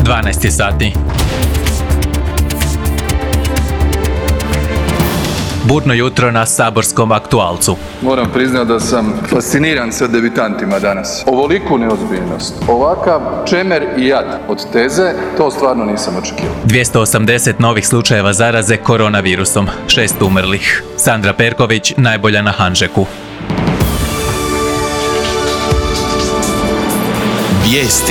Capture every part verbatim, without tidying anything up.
dvanaest je sati. Burno jutro na saborskom aktualcu. Moram priznati da sam fasciniran sa debitantima danas. Ovoliku neozbiljnost, ovakav čemer i jad od teze, to stvarno nisam očekivao. dvjesto osamdeset novih slučajeva zaraze koronavirusom, šest umrlih. Sandra Perković, najbolja na Hanžeku. Vijesti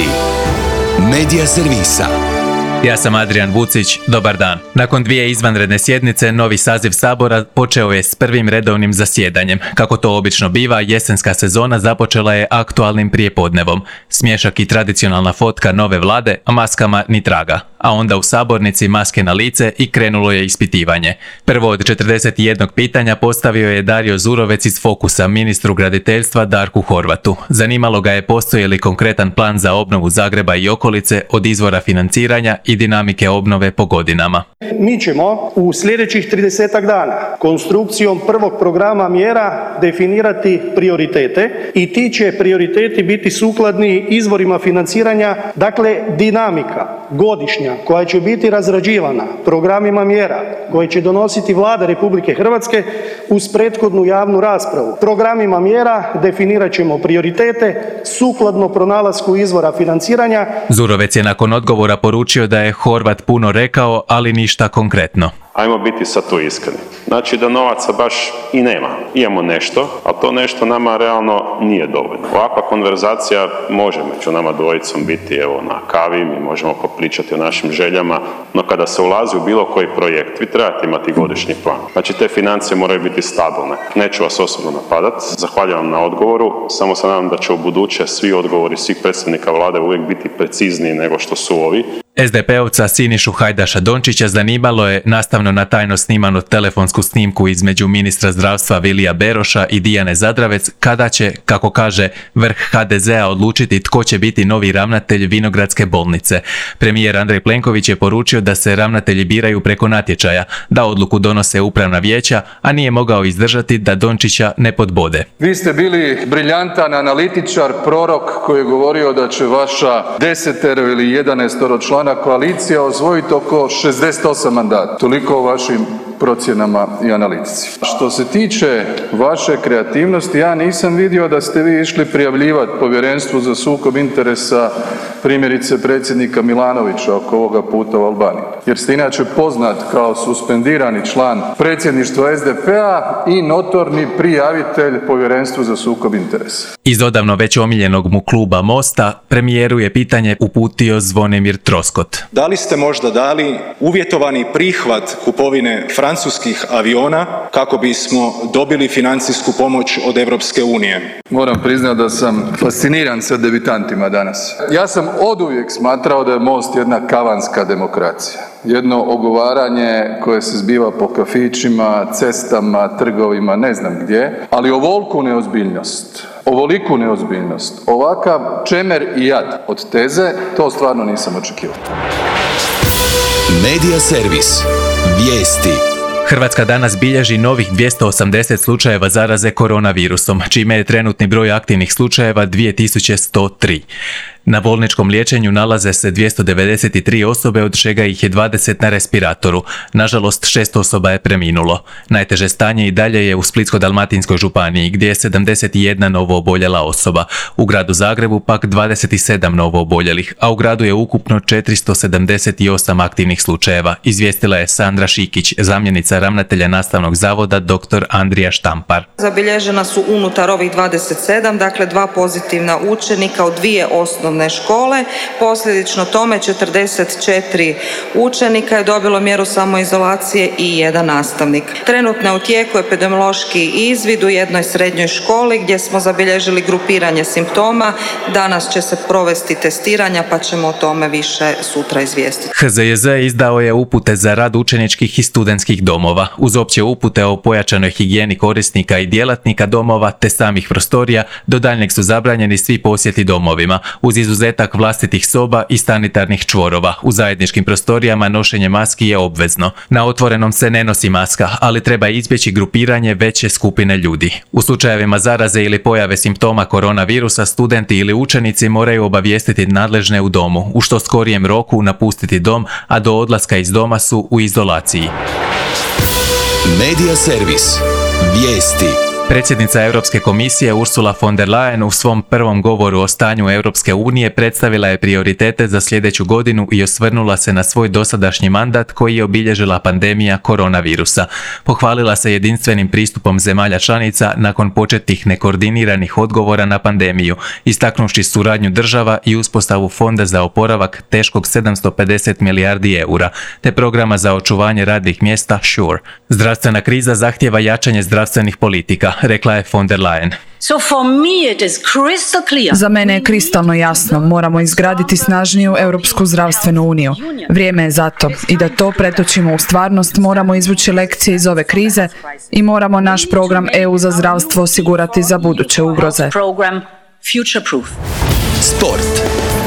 Medija servisa. Ja sam Adrian Vucić, dobar dan. Nakon dvije izvanredne sjednice, novi saziv Sabora počeo je s prvim redovnim zasjedanjem. Kako to obično biva, jesenska sezona započela je aktualnim prijepodnevom. Smješak i tradicionalna fotka nove vlade, a maskama ni traga. A onda u sabornici maske na lice i krenulo je ispitivanje. Prvo od četrdeset jednog pitanja postavio je Dario Zurovec iz Fokusa ministru graditeljstva Darku Horvatu. Zanimalo ga je postoji li konkretan plan za obnovu Zagreba i okolice od izvora financiranja i dinamike obnove po godinama. Mi ćemo u sljedećih tridesetak dana konstrukcijom prvog programa mjera definirati prioritete i ti će prioriteti biti sukladni izvorima financiranja, dakle dinamika godišnja koja će biti razrađivana programima mjera koje će donositi Vlada Republike Hrvatske uz prethodnu javnu raspravu. Programima mjera definirat ćemo prioritete sukladno pronalasku izvora financiranja. Zurovec je nakon odgovora poručio da je Horvat puno rekao, ali ništa konkretno. Ajmo biti sad tu iskreni. Znači da novaca baš i nema. Imamo nešto, ali to nešto nama realno nije dovoljno. Ovakva konverzacija može među nama dvojicom biti evo na kavi, mi možemo popričati o našim željama, no kada se ulazi u bilo koji projekt, vi trebate imati godišnji plan. Znači te financije moraju biti stabilne. Neću vas osobno napadati, zahvaljujem vam na odgovoru, samo se nadam da će u buduće svi odgovori svih predstavnika vlade uvijek biti precizniji nego što su ovi. es de pe-ovca Sinišu Hajdaša Dončića zanimalo je, nastavno na tajno snimanu telefonsku snimku između ministra zdravstva Vilija Beroša i Dijane Zadravec, kada će, kako kaže, vrh ha de zea odlučiti tko će biti novi ravnatelj Vinogradske bolnice. Premijer Andrej Plenković je poručio da se ravnatelji biraju preko natječaja, da odluku donose upravna vijeća, a nije mogao izdržati da Dončića ne podbode. Vi ste bili briljantan analitičar, prorok koji je govorio da će vaša desetero ili jedanaestoro člana koalicija osvojiti oko šezdeset osam mandata. Toliko o vašim procjenama i analitici. Što se tiče vaše kreativnosti, ja nisam vidio da ste vi išli prijavljivati Povjerenstvu za sukob interesa primjerice predsjednika Milanovića oko ovoga puta u Albaniji. Jer ste inače poznat kao suspendirani član predsjedništva es de pe-a i notorni prijavitelj Povjerenstvu za sukob interesa. Iz odavno već omiljenog mu kluba Mosta, premijeru je pitanje uputio Zvonimir Troskot. Da li ste možda dali uvjetovani prihvat kupovine francuskih aviona kako bismo dobili financijsku pomoć od Europske unije? Moram priznati da sam fasciniran sa debitantima danas. Ja sam oduvijek smatrao da je Most jedna kavanska demokracija. Jedno ogovaranje koje se zbiva po kafićima, cestama, trgovima, ne znam gdje, ali ovoliku neozbiljnost, ovoliku neozbiljnost, ovakav čemer i jad od teze, to stvarno nisam očekivao. Medija servis. Vijesti. Hrvatska danas bilježi novih dvjesto osamdeset slučajeva zaraze koronavirusom, čime je trenutni broj aktivnih slučajeva dvije tisuće sto tri. Na bolničkom liječenju nalaze se dvjesto devedeset tri osobe, od čega ih je dvadeset na respiratoru. Nažalost, šest osoba je preminulo. Najteže stanje i dalje je u Splitsko-dalmatinskoj županiji, gdje je sedamdeset jedna novo oboljela osoba. U gradu Zagrebu pak dvadeset sedam novo oboljelih, a u gradu je ukupno četiristo sedamdeset osam aktivnih slučajeva, izvijestila je Sandra Šikić, zamjenica ravnatelja nastavnog zavoda dr. Andrija Štampar. Zabilježena su unutar ovih dvadeset sedam, dakle dva pozitivna učenika u dvije osnovne škole. Posljedično tome četrdeset četiri učenika je dobilo mjeru samoizolacije i jedan nastavnik. Trenutno je u tijeku epidemiološki izvid u jednoj srednjoj školi gdje smo zabilježili grupiranje simptoma. Danas će se provesti testiranja pa ćemo o tome više sutra izvijestiti. ha ze je ze izdao je upute za rad učeničkih i studentskih domova. Uz opće upute o pojačanoj higijeni korisnika i djelatnika domova te samih prostorija, do daljnjeg su zabranjeni svi posjeti domovima, uz izuzetak vlastitih soba i sanitarnih čvorova. U zajedničkim prostorijama nošenje maski je obvezno. Na otvorenom se ne nosi maska, ali treba izbjeći grupiranje veće skupine ljudi. U slučajevima zaraze ili pojave simptoma koronavirusa, studenti ili učenici moraju obavijestiti nadležne u domu, u što skorijem roku napustiti dom, a do odlaska iz doma su u izolaciji. Medija servis. Vijesti. Predsjednica Europske komisije Ursula von der Leyen u svom prvom govoru o stanju Europske unije predstavila je prioritete za sljedeću godinu i osvrnula se na svoj dosadašnji mandat koji je obilježila pandemija koronavirusa. Pohvalila se jedinstvenim pristupom zemalja članica nakon početih nekoordiniranih odgovora na pandemiju, istaknuvši suradnju država i uspostavu fonda za oporavak teškog sedamsto pedeset milijardi eura, te programa za očuvanje radnih mjesta SURE. Zdravstvena kriza zahtijeva jačanje zdravstvenih politika, rekla je von der Leyen. Za mene je kristalno jasno, moramo izgraditi snažniju Europsku zdravstvenu uniju. Vrijeme je za to i da to pretočimo u stvarnost, moramo izvući lekcije iz ove krize i moramo naš program E U za zdravstvo osigurati za buduće ugroze. Sport.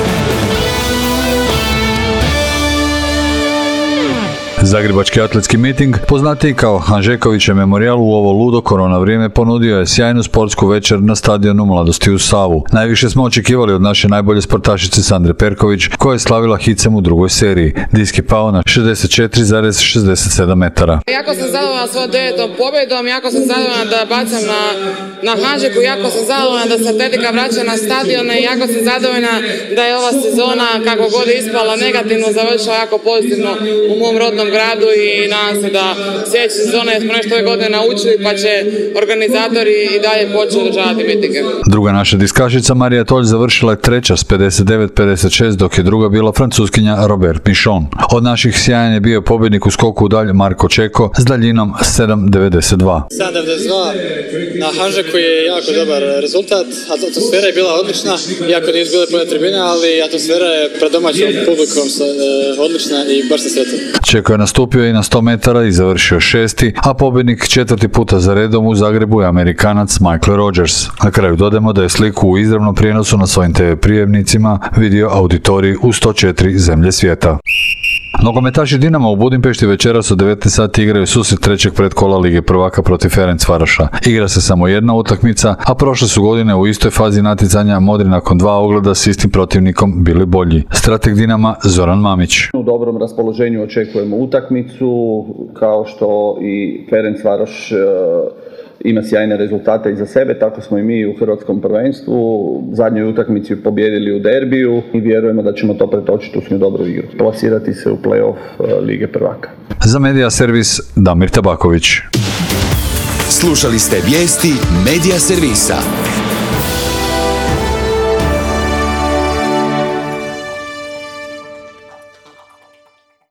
Zagrebački atletski miting, poznatiji kao Hanžekovićev memorijal u ovo ludo korona vrijeme, ponudio je sjajnu sportsku večer na stadionu Mladosti u Savu. Najviše smo očekivali od naše najbolje sportašice Sandre Perković, koja je slavila hicem u drugoj seriji. Disk je pao na šezdeset četiri zarez šezdeset sedam metara. Jako sam zadovoljna svojom devetom pobjedom, jako sam zadovoljna da bacam na, na Hanžeku, jako sam zadovoljna da se atletika vraća na stadione i jako sam zadovoljna da je ova sezona, kako god je ispala negativno, završila jako pozitivno u mom rodnom gradu i nadam se da sljedeće sezone smo nešto ove godine naučili pa će organizatori i dalje početi održavati mitinge. Druga naša diskašica Marija Tolj završila je treća s pedeset devet pedeset šest, dok je druga bila Francuskinja Robert Michon. Od naših sjajan je bio pobjednik u skoku u dalj Marko Čeko s daljinom sedam devedeset dva. sedam devedeset dva na Hanžeku je jako dobar rezultat, atmosfera je bila odlična, iako nisu bile pune tribine, ali atmosfera je pred domaćom publikom odlična i baš se sretan. Čeko je nastupio i na sto metara i završio šesti, a pobjednik četvrti puta za redom u Zagrebu je Amerikanac Michael Rogers. Na kraju dodajemo da je sliku u izravnom prijenosu na svojim te ve prijemnicima vidio auditorij u sto četiri zemlje svijeta. Nogometaši Dinama u Budimpešti večeras u devetnaest sati igraju susret trećeg pretkola Lige prvaka protiv Ferencvaroša. Igra se samo jedna utakmica, a prošle su godine u istoj fazi natjecanja modri nakon dva ogleda s istim protivnikom bili bolji. Strateg Dinama Zoran Mamić. U dobrom raspoloženju očekujemo utakmicu, kao što i Ferencvaroš ima sjajne rezultate iza sebe, tako smo i mi u hrvatskom prvenstvu. Zadnjoj utakmici pobijedili u derbiju i vjerujemo da ćemo to pretočiti u svoju dobru igru. Plasirati se u play-off Lige prvaka. Za Medija servis Damir Tabaković. Slušali ste vijesti Medija servisa.